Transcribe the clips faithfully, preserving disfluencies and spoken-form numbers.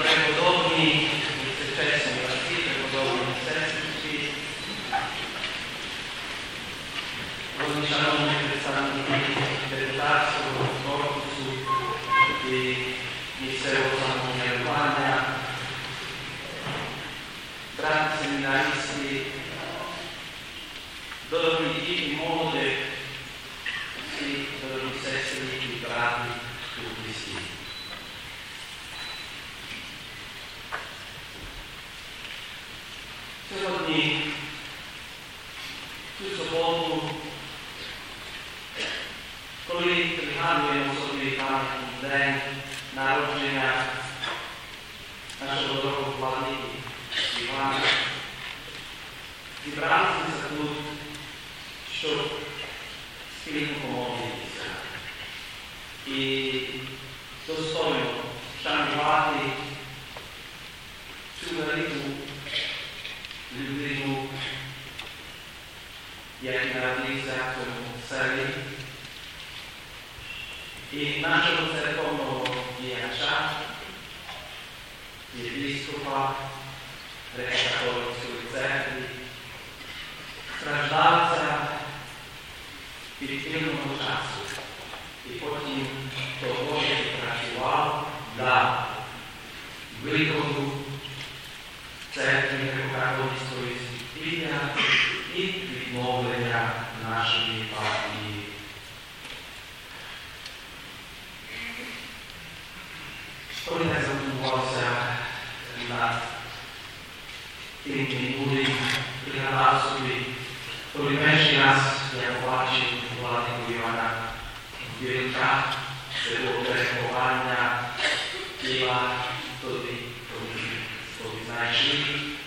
преподобні, чесні батьки, преподобні сестри, шановні представники депутатського корпусу і місцевого самоврядування, брати семінаристи, дорогі діти і молоді, всі дорогі сестри і брати у Христі. Сьогодні, цю суботу, коли пригадуємо собі пам'ятний день народження нашого дорогого владики Івана, зібралися тут, щоб спільно помолитися і достойно шанувати цю велику людину, як народився в цьому селі. І нашого церковного діяча, єпископа Греко-католицької церкви, страждавця підпільного часу. І потім того, що працював для виходу церкви Греко-католицької світіння і відновлення нашої партії. Коли я задумувався над тим минулим, пригадав собі, коли перший раз я побачив владику Івана Вілка, це було переховання тіла тоді, коли знайшли,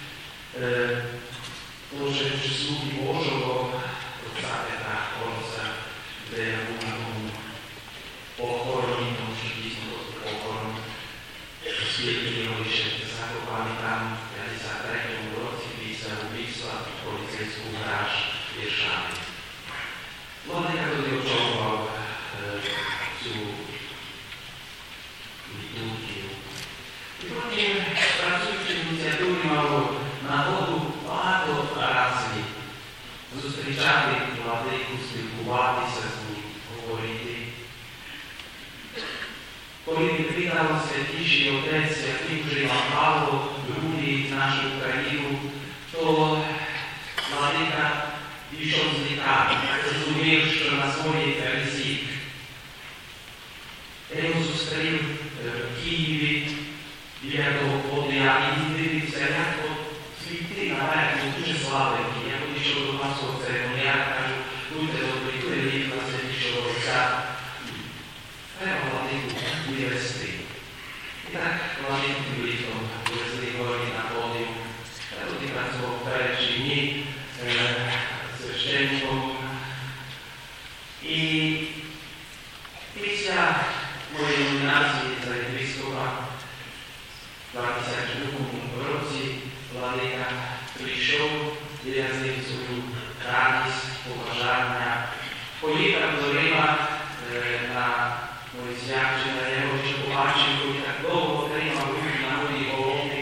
Боже, слуги Божого, отця Петра Хорса, де я був на тому похороні, тому що дійсно похорон, оскільки його ще закопали там в п'ятдесят третьому році після вбивства поліцейського гараж в Іршаві. Владика тоді очолював цю літургію. І потім, працюючи в ініціативі, мав нагоду багато разів зустрічати владику, спілкуватися з ним, говорити. Коли відвідав Святіший Отець, який вже Іван Павло, другий нашу Україну, то владика пішов з лікарні, зрозумів, що на своїй пересі. Я його зустрів в Києві, біля того подія, і дивився, як світи наверх, дуже славенькі. Я підійшов до масового церемоніалу, кажу, будьте добрі, тут є літ на Святішого Отця. Треба владику вивести. І так владику літом вивезли горі на подіум. Я тоді працював перші дні священником. І після моєї номінації за єпископа в дві тисячі другому році владика прийшов, виразив свою радість, побажання, поїхав до Рима на моє свячення, я його ще побачив, коли так довго отримав руки на моїй голові,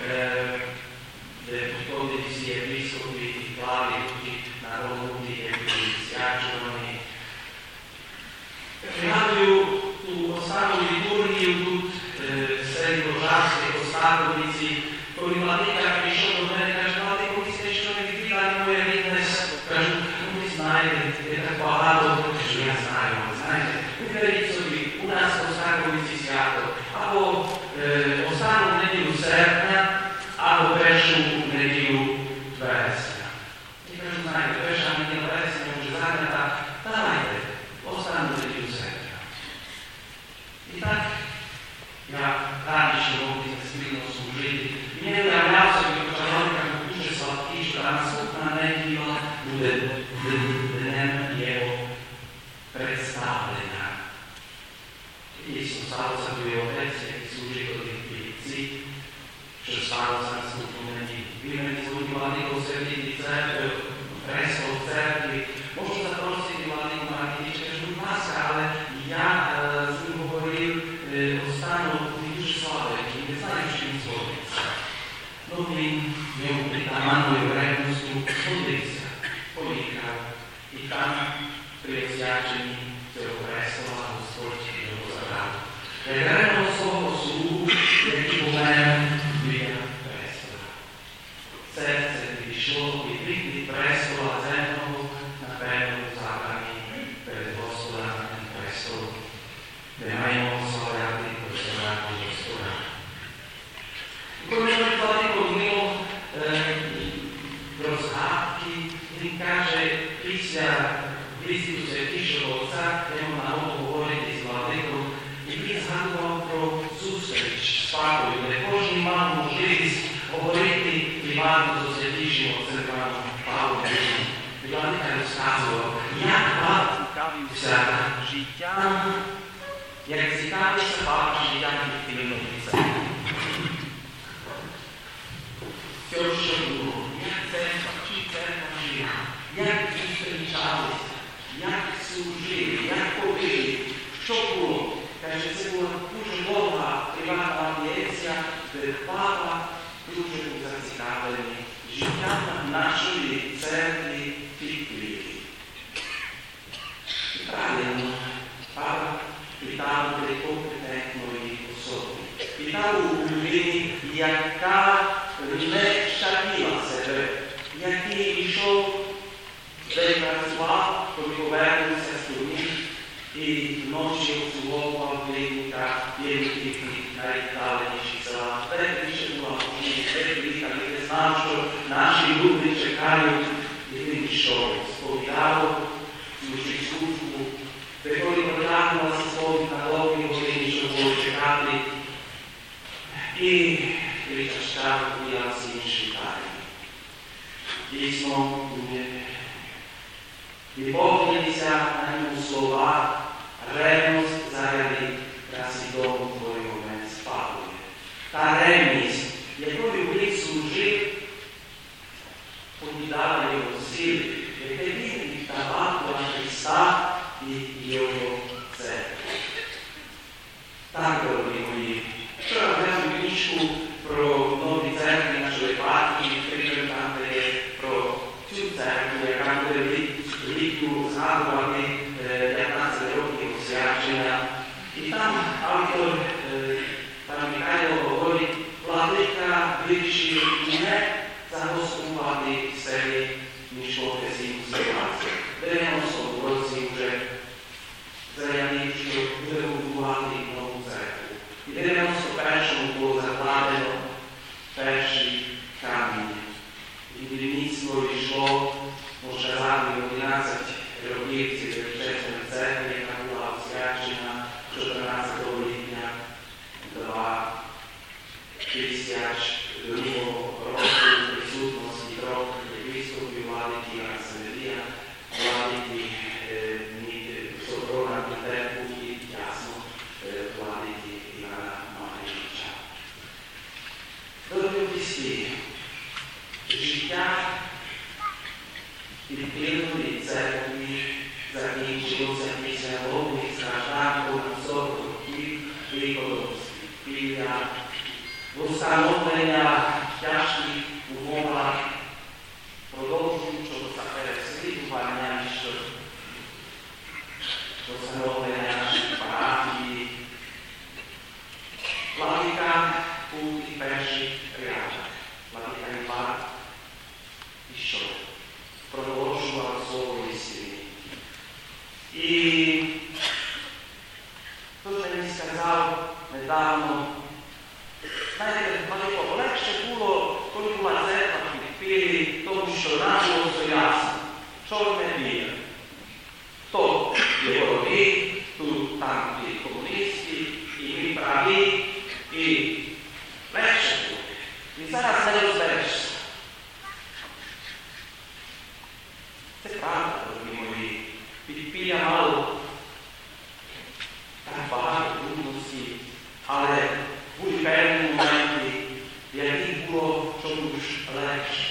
де підходили всі єпископи і клали руки на голові, як були свячувані. Пригадую ту останню літургію тут, в селі Рожарській, Остаковиці, коли владика прийшов до мене, каже, владико, ви сте що не відвідали моє рідне? Кажу, ну ви знаєте, я так багато, що я знаю, знаєте, виберіть собі, у нас в Остаковиці свято, або е, останню неділю серпня, або першу неділю вересня. І кажу, знаєте, перша неділя вересня вже зайнята, давайте, останню неділю серпня. І так, я раніше робив спільно служити. І не уявляв собі, що владика дуже слабкий, що наступна неділя буде днем його представлення. І дійсно сталося твій отець, який служив до тих піліці, що сталося наступну неділю. Він мені зводив владику в середині церкви, фреско в церкві. Можу запросити владику Марківічка, що будь ласка, але я з ним говорив останню дуже славу, який не знаю, чи він йому притаманною ревності ходився, поїхав, і там при освяченні цього престола Господь його забрав. Ревного свого слугу, який помер біля престола. Серце підійшло і від престола земного, напевно, забрані перед Господа престолу, де маємо славляти і прославляти Господа. Коли ми владико мимо розгадки, він каже, після візиту Святішого Отця, йому нагоду говорити з владиком, і він згадував про зустріч з Папою, де кожен мав можливість говорити приватно з Святішим Отцем Павлом. І владика розказував, як Павло цікавився життям, як цікавився Павло життям відповідного писання. Все, що було, як церква, чи церква жила, як зустрічалися, як служили, як ходили, що було. Каже, це була дуже довга приватна аудієнція, де Папа дуже був зацікавлений життям нашої церкви підкрити. І правильно, Папа питав при компетентної особи. Питав у людини, яка не шарпіла себе, який йшов, де працював, коли повернувся з турні, і ночі обслуговував клініка, клініки найвіддаленіші села. Де більше була можливість, де клініка, де знав, що наші люди чекають, і він йшов, сповідав, служив службу, де коли потягнулася сповідь на довгі години, щоб було чекати, і причащав уявці інші таїни. Дійсно, відповнилися на ньому слова, ревність заради краси дому твоєго мене спадує. Та ревність, якою він служив, повідала його сили, яке він віддавав до Христа і його церкви. Так, дорогі мої, вчора взяв книжку про нові церкви нашої епархії, відкрили там, де є про цю церкву, яка буде влітку згадувати п'ятнадцять років освячення. І там автор, пан Михайло, говорить, владика вирішив не загострувати себе, ніж професійну ситуацію. В дев'яностому році вже заявив, що буде будувати нову церкву. І в дев'яносто першому було закладено перший камінь. І будівництво йшло, може, згадую, одинадцять років цієї величезної церкви, яка була освячена чотирнадцятого липня два тисячі другого року присутності трьох єпископів, владики Арсенія, владики Соборна Петербург і, ясно, владики Івана Марковича. Дорогі близькі, життя підпільної церкви закінчилося після довгих страждань понад сорок років виходу з підпілля, встановлення тяжких умовах, продовжуючого переслідування, що встановлення наших парафії. Владика був і перший рядок. Владика Іван ішов, продовжував слово істини. І хтось мені сказав недавно, знаєте, Владико, легше було, коли була церква в Підпіллі, тому що нам було все ясно, чорне-біле. Хто є вороги, тут там є комуністи, і ми праві, і легше було. І зараз не розберешся. Це правда, дорогі мої. Підпілля мало так багато трудностей, але були певні моменти, в яких було чомусь легше.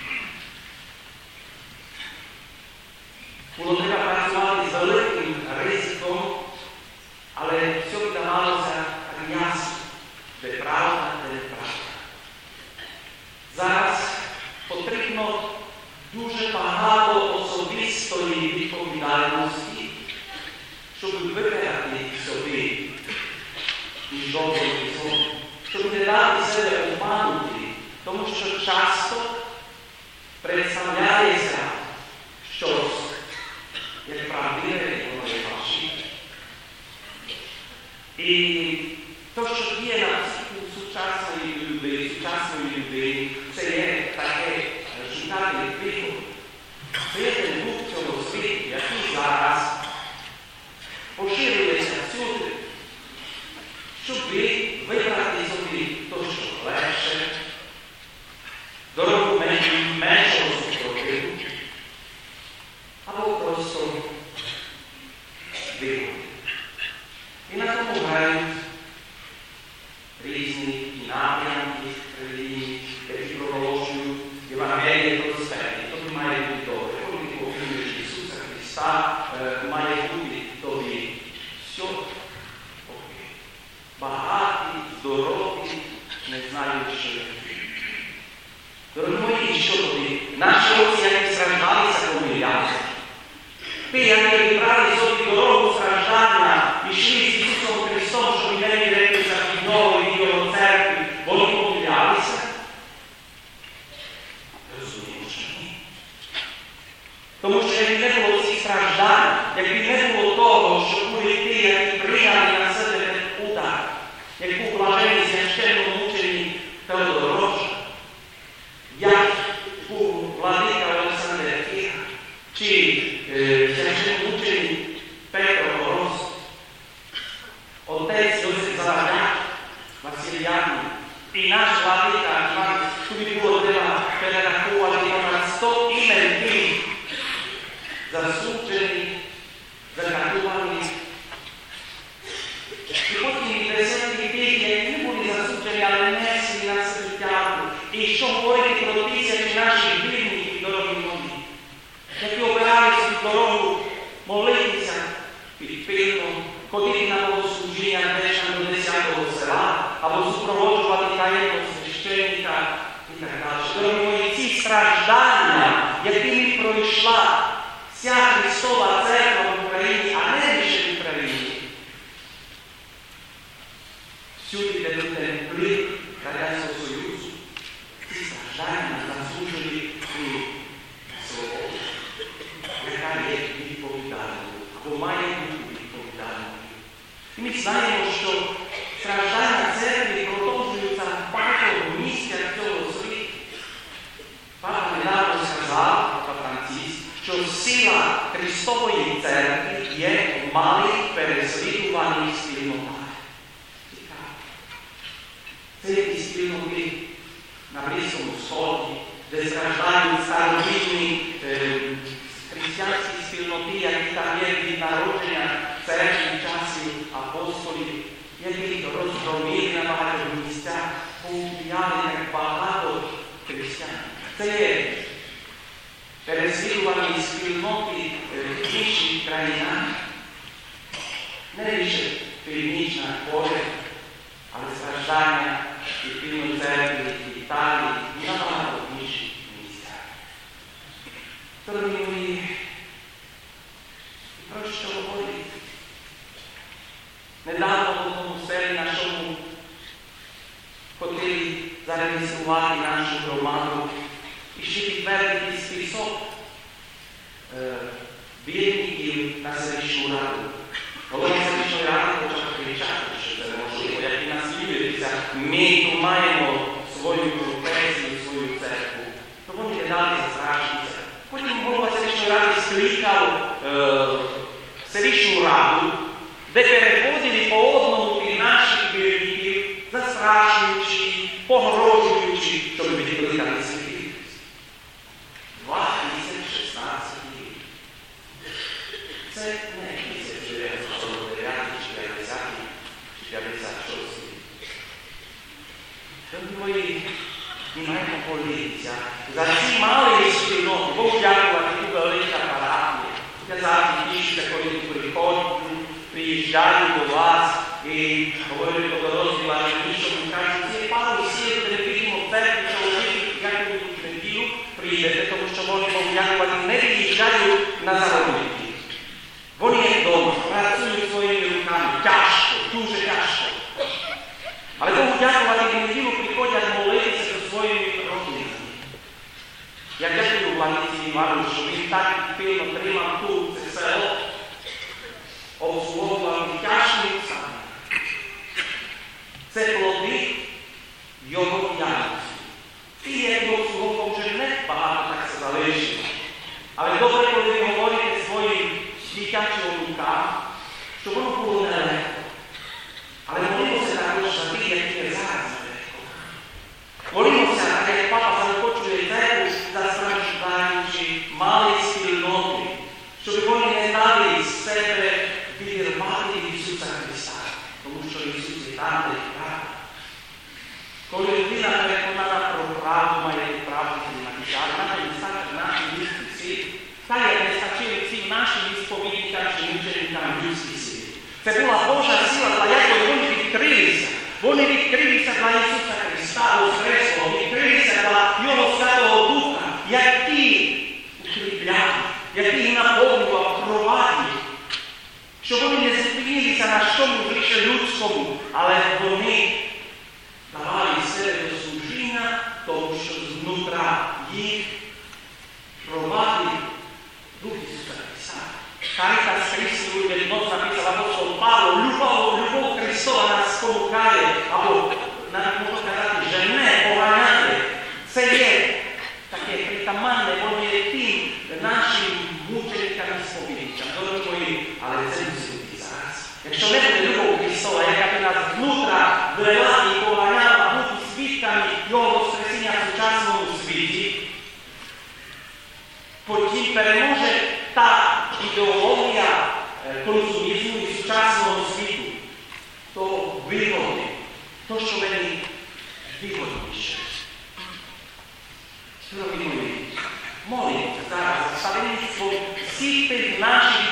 Було треба працювати з великим ризиком, але все вдавалося так ясно, де правда, де неправда. Зараз ніж добрий сон, щоб не дати себе обманути, тому що часто представляється щось, як правдиве, воно є фальшиве. І то, що є на сучасної людини, сучасної людини, це є таке шукати виход. Це є ten дух цього світу, який зараз поширюється всюди, щоб ви вибрати собі то, що легше, дорогу меншого супротиву, або просто вибрати. І на тому грають різні і напрямки релігії, які проголошують Євангеліє просвіти. Тобі має бути добре. Коли ти повіриш в Ісуса Христа, має бути тобі все окей. Багаті, здорові, не знаю, що є. Дорогі мої, що тобі? Наші отці, які страждалися, помилялися. Ти, які вибрали собі дорогу страждання, пішли з Ісусом Христом, щоб не дивитися від нової Його церкви, вони помилялися? Розуміємо, що ні. Тому що якби не було цих страждань, якби не було того, що були ті, які прийняли на себе удар, як був блажений священномученик Теодор Роша, як був владика Олександр Фіга, чи священномученик Петро Мороз, отець Йосип Завадяк, Васильяни, і наш владика Іван, тобі було треба перерахувати понад сто імен тих засуджених, закатуваних. І потім десятки тих, які не були засуджені, але несли на себе тягу. І що говорити про тисячі наших вільників, дорогі мої, які обирали собі дорогу молитися під пилом, ходити на богослужіння десь до десятого села, або супроводжувати таємного священника і так далі. Дорогі мої, ці страждання, якими пройшла вся Христова церква в Україні, а не лише в Україні, всюди, де був ten вплив Радянського Союзу, ці страждання заслужили і свободу, яка є відповідальною, або має бути відповідальною. І ми знаємо, що страждання церкви продовжуються в багатьох місцях цього світу. Папа недавно сказав, Папа Франциск, що сила Христової церкви є в малих переслідуваних спільнотах. Це які спільноти на Близькому Сході, де страждають старовинні е, християнські спільноти, які там є від народження церкви часів апостолів, які розгромили на багатьох місцях, повпіяли як багато християн. Це є переслідувані спільноти в інших країнах, не лише Північна Корея, але страждання і Північної церкви, і Італії, і на багато інших місцях. Дорогі мої, про що говорити? Недавно в одному селі нашому хотіли зареєструвати нашу громаду і ще підтвердити список е, вірників на селищну раду. Голова селищної ради почав кричати, що це неможливо, як і нас віриться, ми тут маємо свою конфесію, свою церкву. То вони не дали застрашитися. Потім голова селищної ради скликав е, селищну раду, де переходили по одному від наших вірників, застрашуючи, погрожуючи, щоб відкликати святих. два тисячі шістнадцятий рік. Це не тисяча дев'ятсот сорок дев'ятий, чи п'ятдесятий, чи п'ятдесят шостий. Дорогі мої, ми маємо молитися за ці малі спільноти. Богу дякувати, тут велика парафія. Казати більше, коли приходять, приїжджають до вас і говорять по дорозі, але що ви кажуть, ці пали всі, де підемо в церкві, що ви як ви в неділю прийдете, тому що вони, Богу дякувати, не приїжджають на заробітки. Вони є вдома, працюють своїми руками, тяжко, дуже тяжко. tým príjmam tu cez selo, obsluhovali ťažnica, chce plody, jogo jajú. Ty jednou obsluhovom, že nebáto, tak sa záleží. Ale dobre, keď vy hovoríte svojim dieťačom rukám, čo ono bolo nelehko. Ale molimo sa takož za tých, aký je záraz nelehko. Molimo sa, keď papa sa počuje dceru zastrašujúci malej spilnoty, čo by oni nedali z sebe vyrvali Isusa Krista, tomu, čo Isus je tam, je pravda. Коли людина переконана про правду, має правду знімати, вона не стачить наші містиці, та як не стачили всім нашим відповідникам чи мученикам людський світ. Це була Божа сила, для якої вони відкрилися. Вони відкрилися для Ісуса Христа, Воскреслого, відкрилися для Його Святого Духа, який укріпляв, який наповнював, провадив. Щоб вони не зупинилися на чому лише людському, але вони давали себе до служіння, тому що знутра їх провадив Дух Ісуса Христа. Caritas Christi, lui del nostro написал апостол Павло, любов, любов Христова нас спонукає, або, можна сказати, жене, поганяє. Це є таке притаманне, воно є тим нашим мученикам і сповідникам. Дорогі мої, але це мусить бути зараз. Якщо не буде любов Христова, яка би нас знутра вела і поганяла бути свідками Його Воскресіння в сучасному світі, потім переможе та ідеологія консумізму і сучасного світу, то вигоди, то, що мені вигодніше. Дорогі мої, молимося зараз за ставленництво всіх тих наших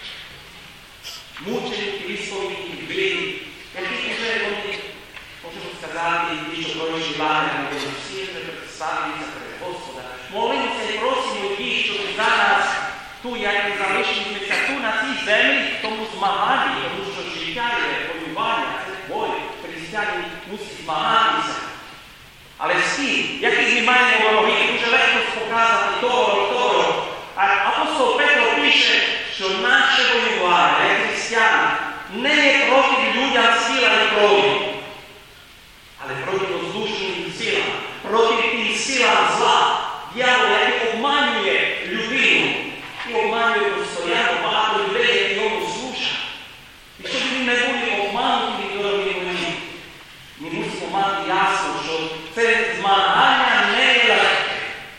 мучеників, ісповідників, вірів, які вже вони, можемо сказати, ті, що проживали на Божості, вже представилися перед Господа. Молимося і просимо їх, щоб зараз ту, як ми залишилися ту на цій землі, в тому змаганні, тому що життя є, воювання, це бой, християни мусять змагатися. Але всі, яких ми маємо вороги, дуже легко показати того, того. А апостол Петро пише, що наше воювання, як християни, не є проти людям сила і крові, але проти воздушним силам, проти тим силам зла, дьявола, який обманює людину і обманює постійно багато людей, які йому служать. І щоб ми не були обмануті, дорогі мої, ми мусимо мати ясно, що це змагання не є легке.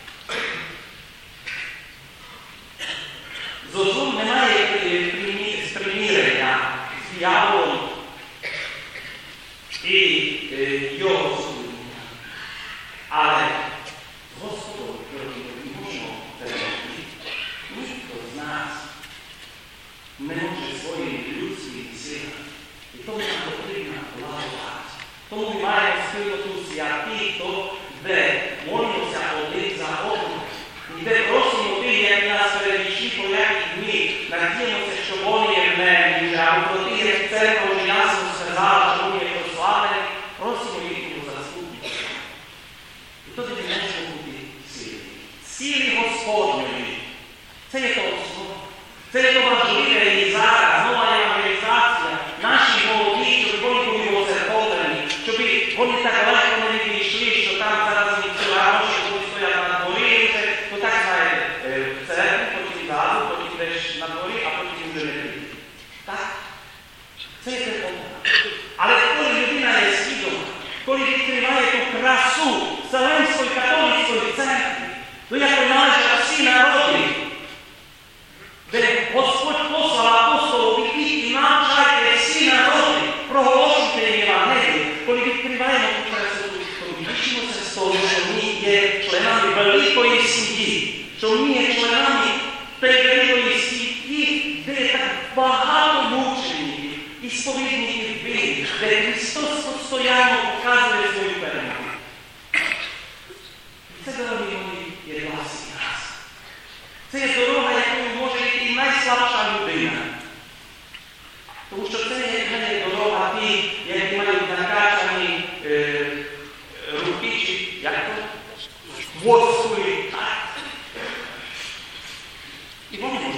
Зовсім немає примірення з дьяволом і його служіння. Але Господу, дорогі, ми можемо це робити. Ніхто з нас не може своїми людськими силами. І тому нам потрібна благодать. Тому ми маємо спільноту святих, де молимося один за одним. І де просимо тих, як нас передвічні поляки дні, надіємося, що вони є в небі, а про тих, як церква вже ясно сказала, що вони є прославлені, просимо їхнього заступника. І тоді ми можемо бути силі. Силі Господньої. Це є то основа. Це є то важливе і зараз, нова евангелізація, наші молоді, щоб вони були воцерковлені, щоб вони так легко не відійшли, що там зараз ціла ночі, коли стоять на дворі, то так знаєте, в церкві, потім зразу, потім десь на дворі, а потім вже не прийде. Так? Це є церковна. Але коли людина є свідома, коли відкриває ту красу Вселенської католицької церкви, то як належать всі народи, де Господь послав апостолів, ідіть і навчайте всі народи, проголошуйте Євангелію, коли відкриваємо ту красоту, то вдячимося з того, що ми є членами великої сім'ї, що ми є членами тієї великої сім'ї, де є так багато мучеників і сповідників віри, де Христос постійно показує свою перемогу. Це, дорогі мої, є для всіх нас. Це є дорога, якою може йти найслабша людина. Тому що це є дорога ті, які мають накачані е, руки, чи як то? Мозкулі. І вони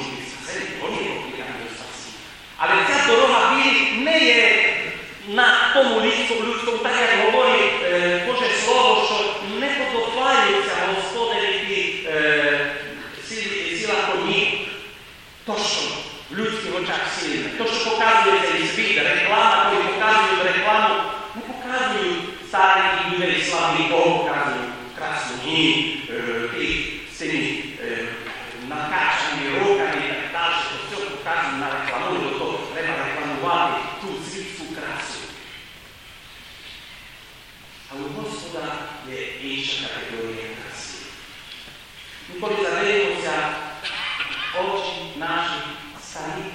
сильне. То, що показує цей світ, реклама, коли показують рекламу, не показують старих людей славних, кого показують красуні, тих сині накачані руками і так далі. Все показують на рекламу, то треба рекламувати ту світську красу. А у Господа є інша категорія краси. Ми коли задивимося очі наші старі,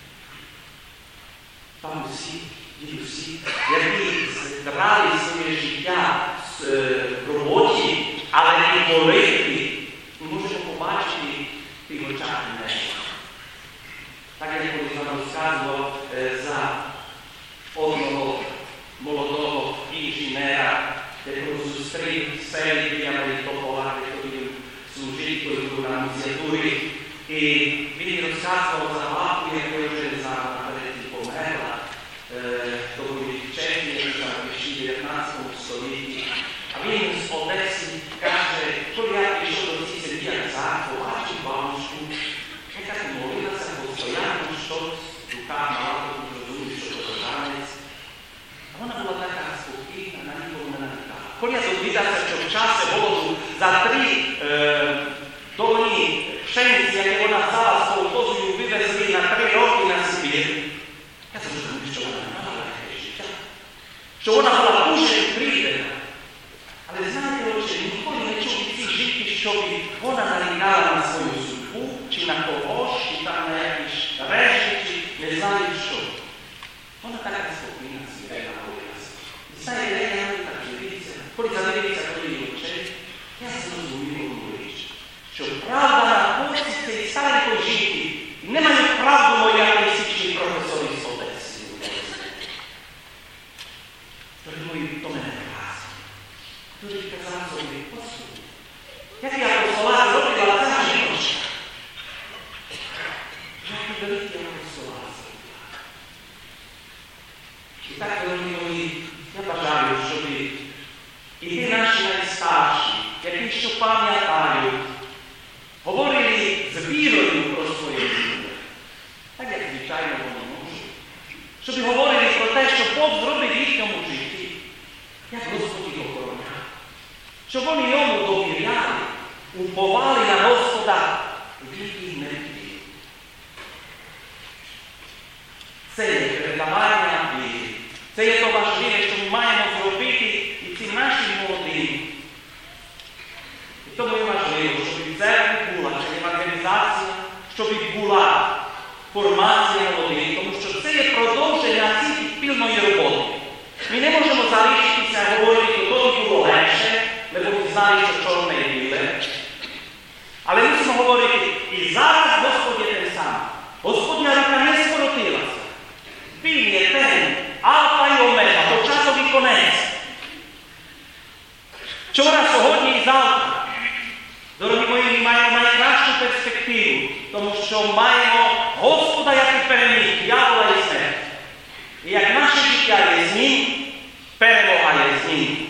бабусі, дідусі, які здрали своє життя в роботі, але не молитві, ми можемо побачити в тих очах неба. Так як колись вам розказував за одного молодого інженера, якого зустрів в селі біля Мелітопола, який був служителем на нунціатурі. І він розказував за бабку, якою вже наперед померла. То були Чехії, ще в дев'ятнадцятому столітті. А він з Одеси каже, коли я прийшов до цієї селі, як цар, побачив бабушку, яка молилася постоянно, щось в руках мала, тут розумів, що це жанець. Вона була така спокійна, на нікого не налітала. Коли я довідався, що в часі голоду за три е, доні пшениці, які вона взяла з колхозою, вивезли на три роки на Сибір, я зрозумів, що вона не мала таке життя. Що вона була дуже привідена. Але знаєте, отче, ніколи не чув від цих жінки, щоб вона налітала на свою судьбу, чи на когось, чи там на якісь речі, чи не знаю що. Вона така спокійна, смирена молилася. І знаєте, я не так дивіться, коли задивіться до її очей, я зрозумів одну річ, що правда на боці цієї старої жінки не має правду мої атеїстичні професори з Одеси. Тоді мої до мене казали. Тоді казав собі, Господи, як я апостола зробила ця жіночка? Як і великі апостола зробила. І так, дорогі мої, я бажаю, щоб і ті наші найстарші, які що пам'ятають, говорили з вірою про своє життя. Так, як звичайно вони можуть. Щоб говорили про те, що Бог зробив в їхньому житті, як Господь його охороняє. Щоб вони йому довіряли, уповали на Господа і він не вірив. Це є передавання віри. Це є то важливе, що ми маємо зробити і ці наші молоді. І тому є важливо, щоб і церква була, щоб евангелізація, щоб і була формація молодих, тому що це є продовження цієї спільної роботи. Ми не можемо залишитися говорити, що тоді було легше, бо ми знали, що чорне і біле. Але мусимо говорити, і зараз Господь є тим самим. Господня рука не скоротилася. Він є тим, Альфа і Омега, початок і конець. Вчора, сьогодні і завтра. Дорогі мої, ми маємо найкращу перспективу, тому що маємо Господа, який переміг диявола і смерть. І як наше життя є з ним, перемога є з ним.